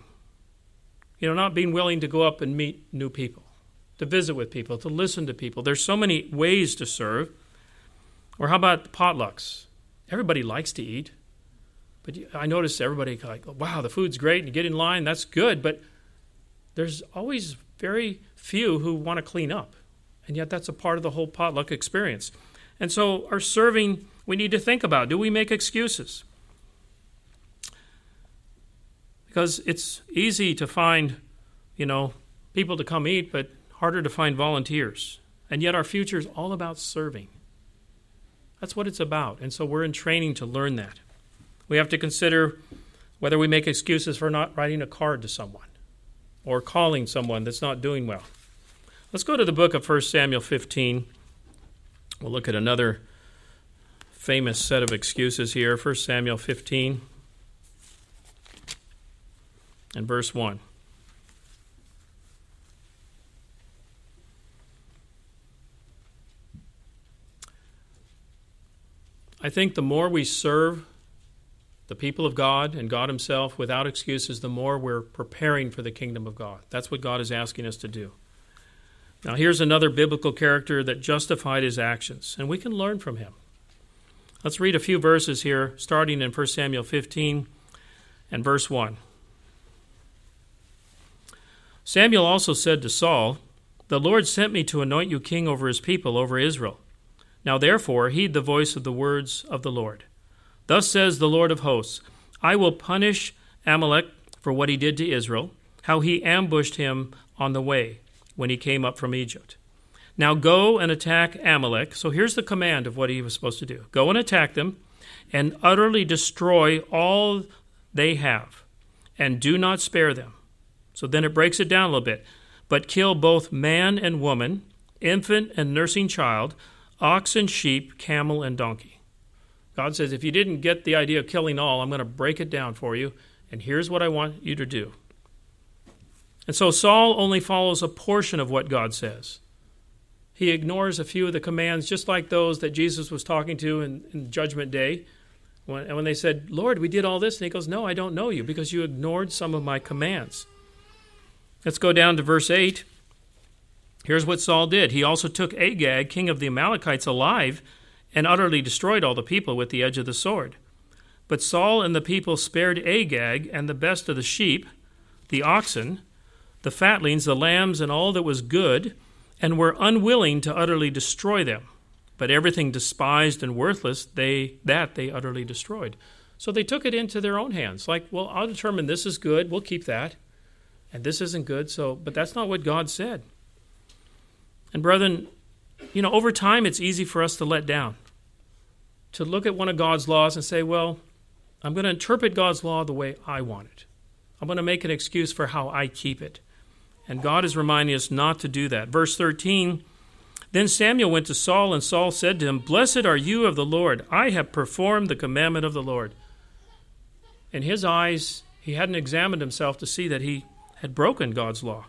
Not being willing to go up and meet new people, to visit with people, to listen to people. There's so many ways to serve. Or how about potlucks? Everybody likes to eat, but I notice everybody wow, the food's great, and you get in line, that's good, but there's always very few who want to clean up. And yet that's a part of the whole potluck experience. And so our serving, we need to think about, do we make excuses? Because it's easy to find, people to come eat, but harder to find volunteers. And yet our future is all about serving. That's what it's about. And so we're in training to learn that. We have to consider whether we make excuses for not writing a card to someone or calling someone that's not doing well. Let's go to the book of 1 Samuel 15. We'll look at another famous set of excuses here. 1 Samuel 15 and verse 1. I think the more we serve the people of God and God himself without excuses, the more we're preparing for the kingdom of God. That's what God is asking us to do. Now, here's another biblical character that justified his actions, and we can learn from him. Let's read a few verses here, starting in 1 Samuel 15 and verse 1. Samuel also said to Saul, "The Lord sent me to anoint you king over his people, over Israel. Now therefore heed the voice of the words of the Lord. Thus says the Lord of hosts, I will punish Amalek for what he did to Israel, how he ambushed him on the way when he came up from Egypt. Now go and attack Amalek." So here's the command of what he was supposed to do. Go and attack them and utterly destroy all they have, and do not spare them. So then it breaks it down a little bit. But kill both man and woman, infant and nursing child, ox and sheep, camel and donkey. God says, if you didn't get the idea of killing all, I'm going to break it down for you, and here's what I want you to do. And so Saul only follows a portion of what God says. He ignores a few of the commands, just like those that Jesus was talking to in Judgment Day. When they said, Lord, we did all this, and he goes, no, I don't know you, because you ignored some of my commands. Let's go down to verse 8. Here's what Saul did. He also took Agag, king of the Amalekites, alive, and utterly destroyed all the people with the edge of the sword. But Saul and the people spared Agag and the best of the sheep, the oxen, the fatlings, the lambs, and all that was good, and were unwilling to utterly destroy them. But everything despised and worthless, they utterly destroyed. So they took it into their own hands. Like, well, I'll determine this is good, we'll keep that. And this isn't good, but that's not what God said. And brethren, over time it's easy for us to let down. To look at one of God's laws and say, well, I'm going to interpret God's law the way I want it. I'm going to make an excuse for how I keep it. And God is reminding us not to do that. Verse 13, then Samuel went to Saul, and Saul said to him, Blessed are you of the Lord. I have performed the commandment of the Lord. In his eyes, he hadn't examined himself to see that he had broken God's law.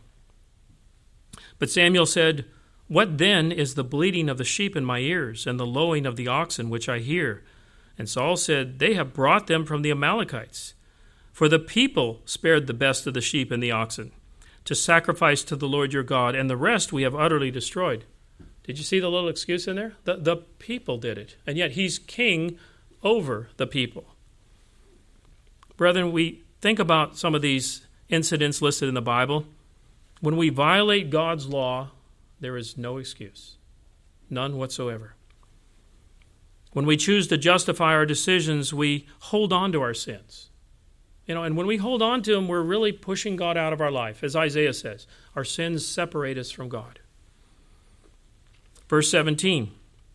But Samuel said, What then is the bleating of the sheep in my ears, and the lowing of the oxen which I hear? And Saul said, They have brought them from the Amalekites. For the people spared the best of the sheep and the oxen, to sacrifice to the Lord your God, and the rest we have utterly destroyed. Did you see the little excuse in there? The people did it, and yet he's king over the people. Brethren, we think about some of these incidents listed in the Bible. When we violate God's law, there is no excuse, none whatsoever. When we choose to justify our decisions, we hold on to our sins. And when we hold on to them, we're really pushing God out of our life. As Isaiah says, our sins separate us from God. Verse 17.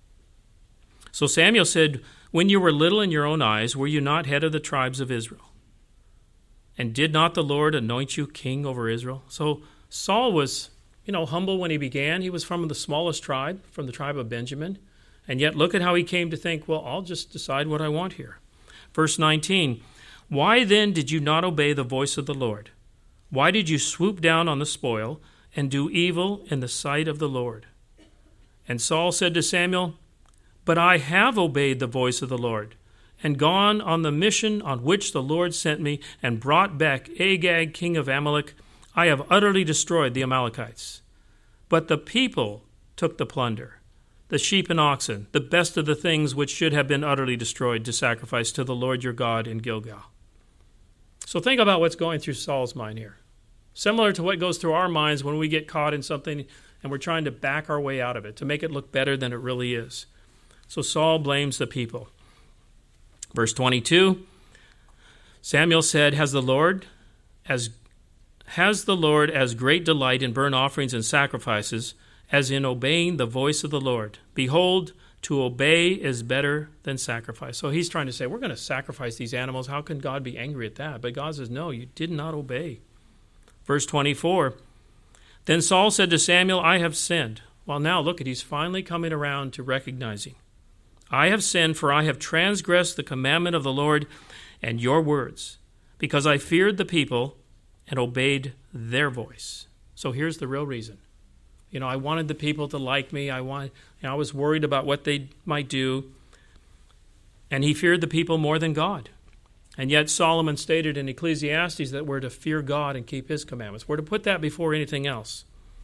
So Samuel said, When you were little in your own eyes, were you not head of the tribes of Israel? And did not the Lord anoint you king over Israel? So Saul was, humble when he began. He was from the smallest tribe, from the tribe of Benjamin. And yet look at how he came to think, well, I'll just decide what I want here. Verse 19. Why then did you not obey the voice of the Lord? Why did you swoop down on the spoil and do evil in the sight of the Lord? And Saul said to Samuel, But I have obeyed the voice of the Lord, and gone on the mission on which the Lord sent me, and brought back Agag, king of Amalek. I have utterly destroyed the Amalekites. But the people took the plunder, the sheep and oxen, the best of the things which should have been utterly destroyed, to sacrifice to the Lord your God in Gilgal. So think about what's going through Saul's mind here. Similar to what goes through our minds when we get caught in something and we're trying to back our way out of it, to make it look better than it really is. So Saul blames the people. Verse 22, Samuel said, Has the Lord as great delight in burnt offerings and sacrifices as in obeying the voice of the Lord? Behold, to obey is better than sacrifice. So he's trying to say, we're going to sacrifice these animals. How can God be angry at that? But God says, no, you did not obey. Verse 24, Then Saul said to Samuel, I have sinned. Well, now look at, he's finally coming around to recognizing. I have sinned, for I have transgressed the commandment of the Lord and your words, because I feared the people and obeyed their voice. So here's the real reason. I wanted the people to like me. I was worried about what they might do. And he feared the people more than God. And yet Solomon stated in Ecclesiastes that we're to fear God and keep his commandments. We're to put that before anything else.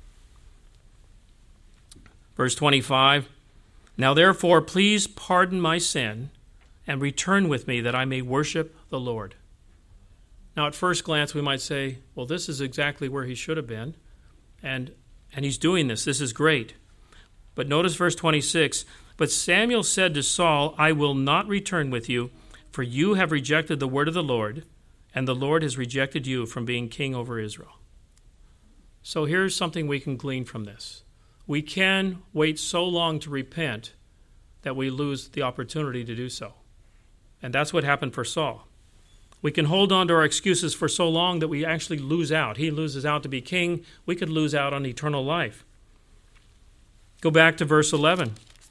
Verse 25, Now therefore please pardon my sin and return with me that I may worship the Lord. Now at first glance we might say, well, this is exactly where he should have been. And he's doing this. This is great. But notice verse 26, But Samuel said to Saul, I will not return with you, for you have rejected the word of the Lord, and the Lord has rejected you from being king over Israel. So here's something we can glean from this. We can wait so long to repent that we lose the opportunity to do so. And that's what happened for Saul. We can hold on to our excuses for so long that we actually lose out. He loses out to be king. We could lose out on eternal life. Go back to verse 11.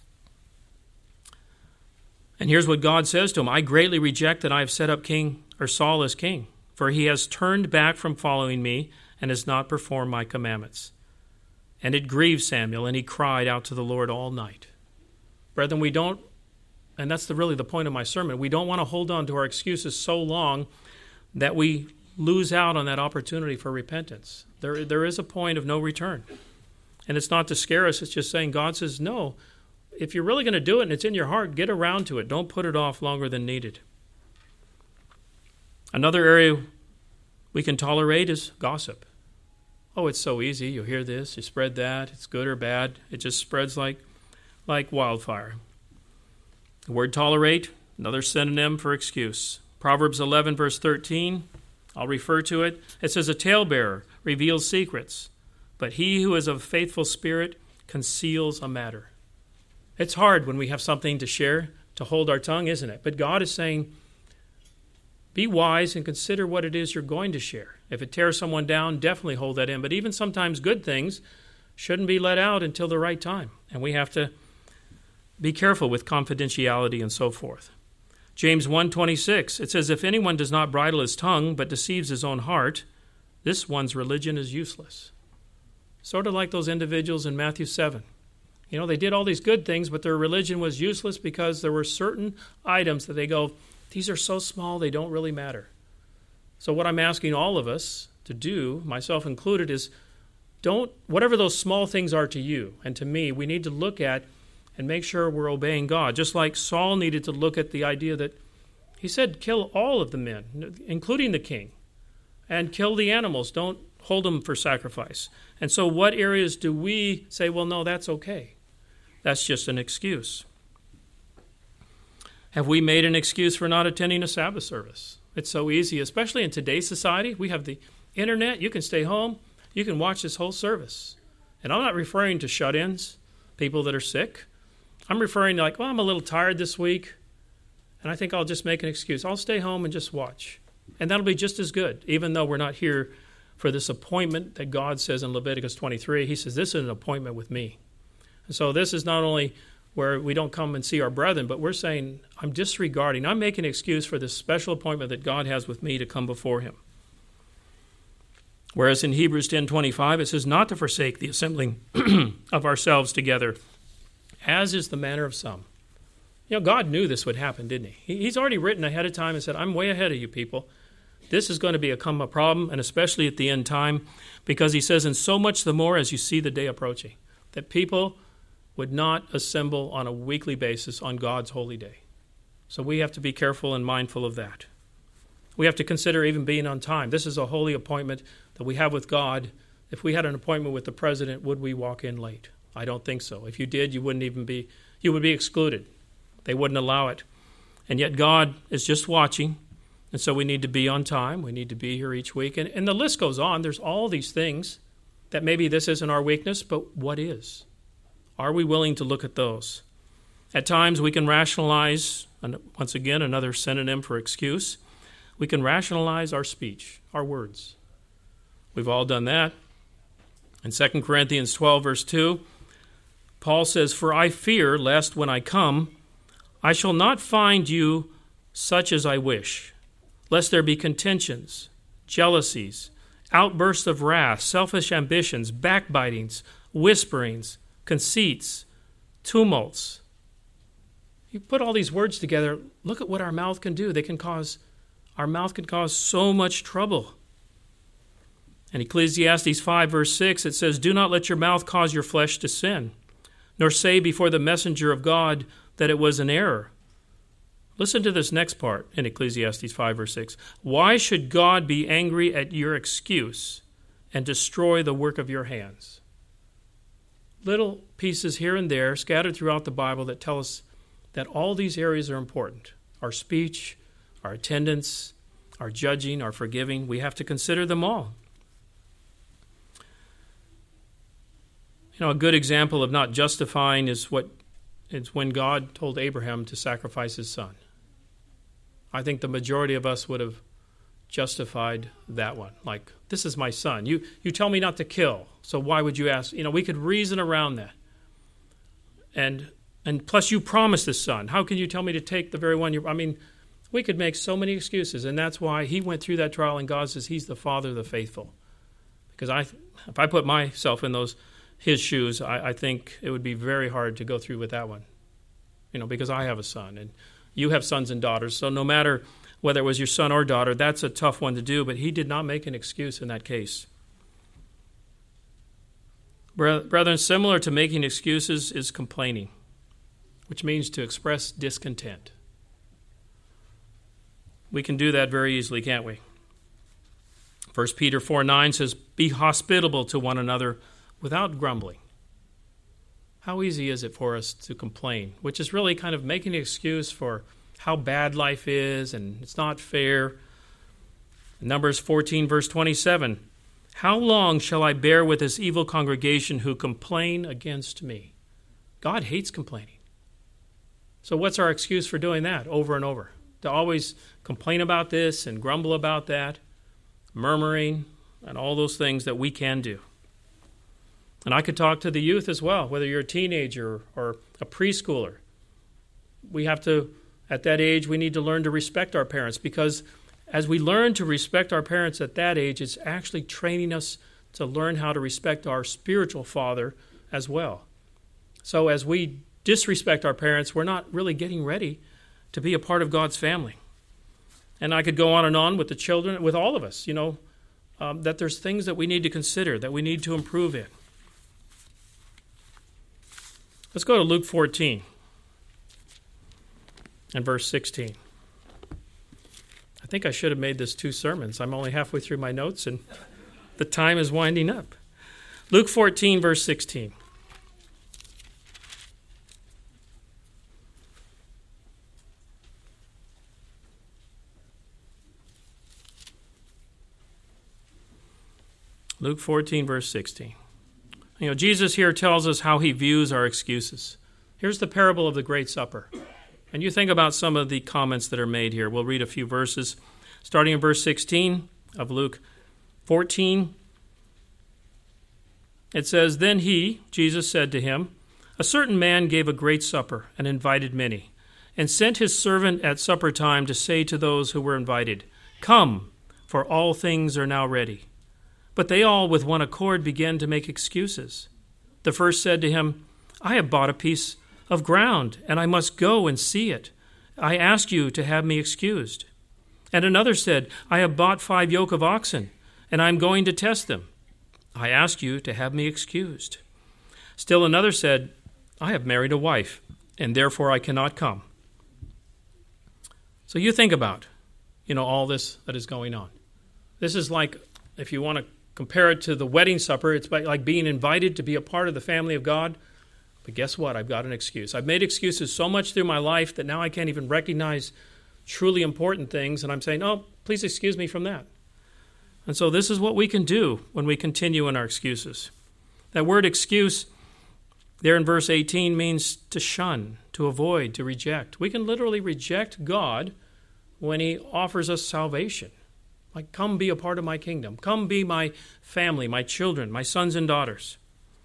And here's what God says to him. I greatly reject that I have set up Saul as king, for he has turned back from following me and has not performed my commandments. And it grieved Samuel, and he cried out to the Lord all night. Brethren, we don't, and that's really the point of my sermon, we don't want to hold on to our excuses so long that we lose out on that opportunity for repentance. There is a point of no return. And it's not to scare us, it's just saying God says, no, if you're really going to do it and it's in your heart, get around to it. Don't put it off longer than needed. Another area we can tolerate is gossip. Oh, it's so easy. You hear this, you spread that. It's good or bad. It just spreads like wildfire. The word tolerate, another synonym for excuse. Proverbs 11, verse 13, I'll refer to it. It says, a talebearer reveals secrets, but he who is of faithful spirit conceals a matter. It's hard when we have something to share to hold our tongue, isn't it? But God is saying, be wise and consider what it is you're going to share. If it tears someone down, definitely hold that in. But even sometimes good things shouldn't be let out until the right time. And we have to be careful with confidentiality and so forth. James 1:26, it says, if anyone does not bridle his tongue but deceives his own heart, this one's religion is useless. Sort of like those individuals in Matthew 7. They did all these good things, but their religion was useless because there were certain items that they go, these are so small, they don't really matter. So what I'm asking all of us to do, myself included, is whatever those small things are to you and to me, we need to look at and make sure we're obeying God. Just like Saul needed to look at the idea that he said, kill all of the men, including the king, and kill the animals. Don't hold them for sacrifice. And so what areas do we say, well, no, that's okay? That's just an excuse. Have we made an excuse for not attending a Sabbath service? It's so easy, especially in today's society. We have the internet. You can stay home. You can watch this whole service. And I'm not referring to shut-ins, people that are sick. I'm referring to I'm a little tired this week, and I think I'll just make an excuse. I'll stay home and just watch. And that'll be just as good, even though we're not here for this appointment that God says in Leviticus 23. He says, this is an appointment with me. And so this is not only where we don't come and see our brethren, but we're saying, I'm making an excuse for this special appointment that God has with me to come before him. Whereas in Hebrews 10:25, it says not to forsake the assembling of ourselves together, as is the manner of some. God knew this would happen, didn't he? He's already written ahead of time and said, I'm way ahead of you people. This is going to become a problem, and especially at the end time, because he says, and so much the more as you see the day approaching, that people would not assemble on a weekly basis on God's holy day. So we have to be careful and mindful of that. We have to consider even being on time. This is a holy appointment that we have with God, if we had an appointment with the president, would we walk in late? I don't think so. If you did, you would be excluded. They wouldn't allow it. And yet God is just watching, and so we need to be on time. We need to be here each week. And the list goes on. There's all these things that maybe this isn't our weakness, but what is? Are we willing to look at those? At times we can rationalize, and once again, another synonym for excuse, we can rationalize our speech, our words. We've all done that. In 2 Corinthians 12, verse 2, Paul says, "For I fear, lest when I come, I shall not find you such as I wish, lest there be contentions, jealousies, outbursts of wrath, selfish ambitions, backbitings, whisperings, conceits, tumults." You put all these words together, look at what our mouth can do. Our mouth can cause so much trouble. In Ecclesiastes 5, verse 6, it says, "Do not let your mouth cause your flesh to sin, nor say before the messenger of God that it was an error." Listen to this next part in Ecclesiastes 5, verse 6. "Why should God be angry at your excuse and destroy the work of your hands?" Little pieces here and there scattered throughout the Bible that tell us that all these areas are important. Our speech, our attendance, our judging, our forgiving, we have to consider them all. A good example of not justifying is when God told Abraham to sacrifice his son. I think the majority of us would have justified that one. Like, this is my son. You tell me not to kill, so why would you ask? We could reason around that. And plus you promised this son. How can you tell me to take the very one we could make so many excuses, and that's why he went through that trial, and God says he's the Father of the faithful. Because if I put myself in his shoes, I think it would be very hard to go through with that one. Because I have a son, and you have sons and daughters, so no matter whether it was your son or daughter, that's a tough one to do, but he did not make an excuse in that case. Brethren, similar to making excuses is complaining, which means to express discontent. We can do that very easily, can't we? 1 Peter 4:9 says, "Be hospitable to one another without grumbling." How easy is it for us to complain, which is really kind of making an excuse for how bad life is and it's not fair. Numbers 14, verse 27, "How long shall I bear with this evil congregation who complain against me?" God hates complaining. So what's our excuse for doing that over and over? To always complain about this and grumble about that, murmuring, and all those things that we can do. And I could talk to the youth as well, whether you're a teenager or a preschooler. We have to, at that age, we need to learn to respect our parents, because as we learn to respect our parents at that age, it's actually training us to learn how to respect our spiritual father as well. So as we disrespect our parents, we're not really getting ready to be a part of God's family. And I could go on and on with the children, with all of us, that there's things that we need to consider, that we need to improve in. Let's go to Luke 14 and verse 16. I think I should have made this 2 sermons. I'm only halfway through my notes, and the time is winding up. Luke 14, verse 16. Luke 14, verse 16. Jesus here tells us how he views our excuses. Here's the parable of the Great Supper. And you think about some of the comments that are made here. We'll read a few verses. Starting in verse 16 of Luke 14, it says, "Then he," Jesus, "said to him, a certain man gave a great supper and invited many, and sent his servant at supper time to say to those who were invited, 'Come, for all things are now ready.' But they all with one accord began to make excuses. The first said to him, 'I have bought a piece of ground, and I must go and see it. I ask you to have me excused.' And another said, 'I have bought 5 yoke of oxen, and I am going to test them. I ask you to have me excused.' Still another said, 'I have married a wife, and therefore I cannot come.'" So you think about, all this that is going on. This is like, if you want to compare it to the wedding supper. It's like being invited to be a part of the family of God. But guess what? I've got an excuse. I've made excuses so much through my life that now I can't even recognize truly important things. And I'm saying, oh, please excuse me from that. And so this is what we can do when we continue in our excuses. That word excuse there in verse 18 means to shun, to avoid, to reject. We can literally reject God when he offers us salvation. Like, come be a part of my kingdom. Come be my family, my children, my sons and daughters.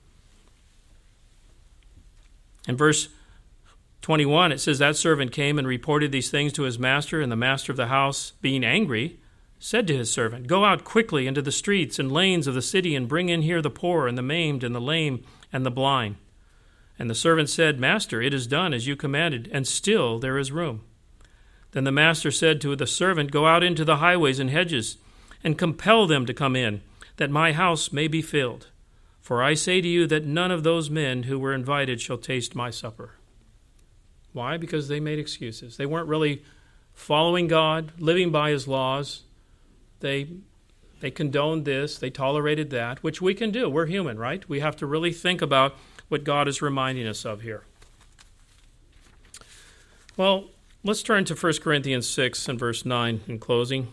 In verse 21, it says, that servant came and reported these things to his master, and the master of the house, being angry, said to his servant, go out quickly into the streets and lanes of the city and bring in here the poor and the maimed and the lame and the blind. And the servant said, Master, it is done as you commanded, and still there is room. Then the master said to the servant, go out into the highways and hedges and compel them to come in, that my house may be filled. For I say to you that none of those men who were invited shall taste my supper. Why? Because they made excuses. They weren't really following God, living by his laws. They condoned this. They tolerated that, which we can do. We're human, right? We have to really think about what God is reminding us of here. Well, let's turn to 1 Corinthians 6 and verse 9 in closing.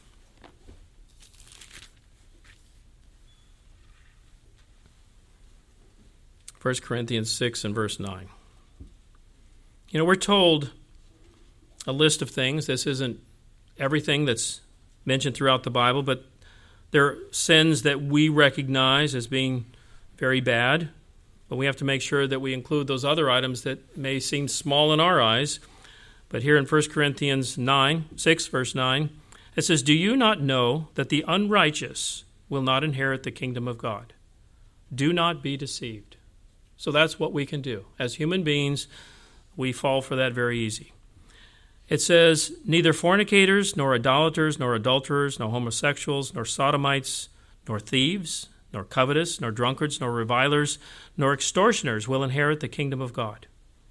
1 Corinthians 6 and verse 9. You know, we're told a list of things. This isn't everything that's mentioned throughout the Bible, but there are sins that we recognize as being very bad, but we have to make sure that we include those other items that may seem small in our eyes. But here in 1 Corinthians 6, verse 9, it says, do you not know that the unrighteous will not inherit the kingdom of God? Do not be deceived. So that's what we can do. As human beings, we fall for that very easy. It says, neither fornicators, nor idolaters, nor adulterers, nor homosexuals, nor sodomites, nor thieves, nor covetous, nor drunkards, nor revilers, nor extortioners will inherit the kingdom of God.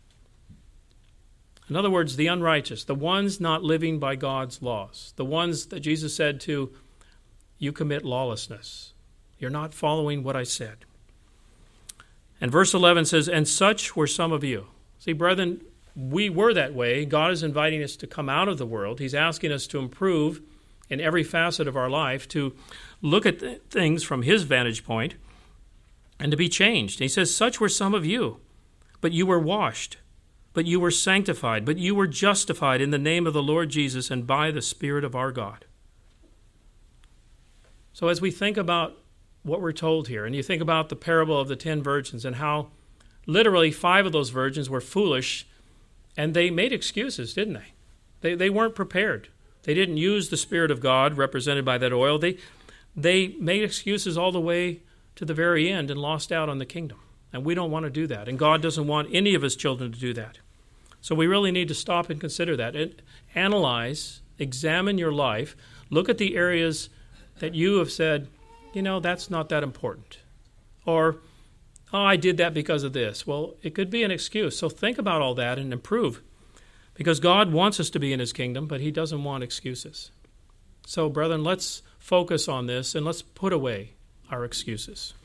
In other words, the unrighteous, the ones not living by God's laws, the ones that Jesus said to, you commit lawlessness. You're not following what I said. And verse 11 says, and such were some of you. See, brethren, we were that way. God is inviting us to come out of the world. He's asking us to improve in every facet of our life, to look at things from his vantage point and to be changed. He says, such were some of you, but you were washed, but you were sanctified, but you were justified in the name of the Lord Jesus and by the Spirit of our God. So as we think about what we're told here, and you think about the parable of the 10 virgins and how literally 5 of those virgins were foolish, and they made excuses, didn't they? They weren't prepared. They didn't use the Spirit of God represented by that oil. They made excuses all the way to the very end and lost out on the kingdom. And we don't want to do that. And God doesn't want any of his children to do that. So we really need to stop and consider that. And analyze, examine your life, look at the areas that you have said, you know, that's not that important. Or, oh, I did that because of this. Well, it could be an excuse. So think about all that and improve. Because God wants us to be in his kingdom, but he doesn't want excuses. So, brethren, let's focus on this and let's put away our excuses.